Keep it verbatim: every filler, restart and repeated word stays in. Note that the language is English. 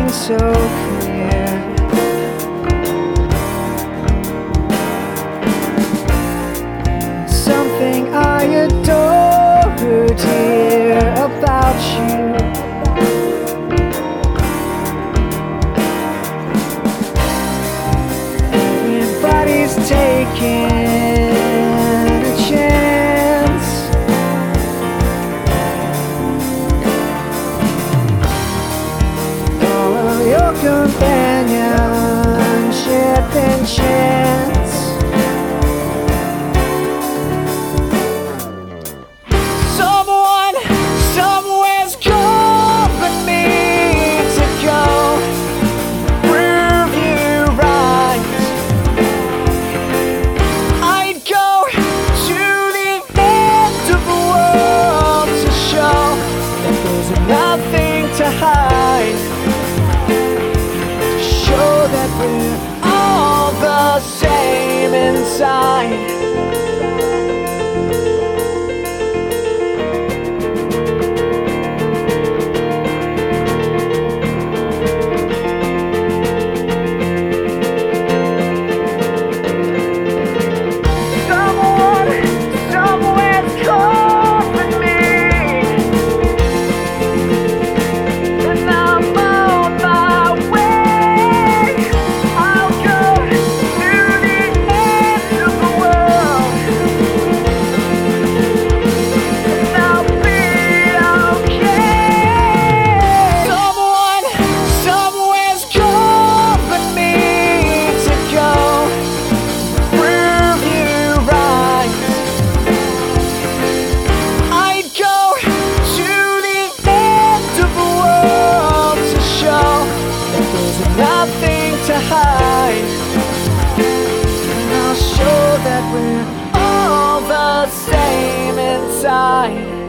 so clear. Something I adore, dear, about you. Everybody's taking a chance. All of your companionship and chance. Someone, somewhere's calling me to go prove you right. I'd go to the end of the world to show that there's nothing to hide. To show that we're all the same inside. Nothing to hide, and I'll show that we're all the same inside.